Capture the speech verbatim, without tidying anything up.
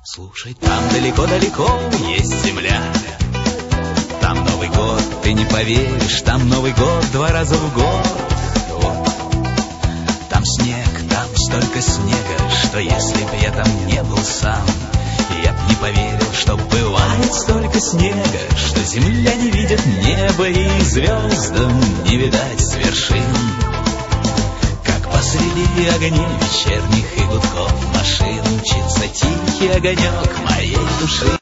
Слушай, там далеко-далеко есть земля. Там Новый год, ты не поверишь, там Новый год два раза в год. Вот. Там снег, там столько снега, что если б я там не был сам, я б не поверил, что бывает столько снега, что земля не видит неба и звездам не видать с вершин. Как посреди огней вечерних и гудков машин мчится тихий огонек моей души.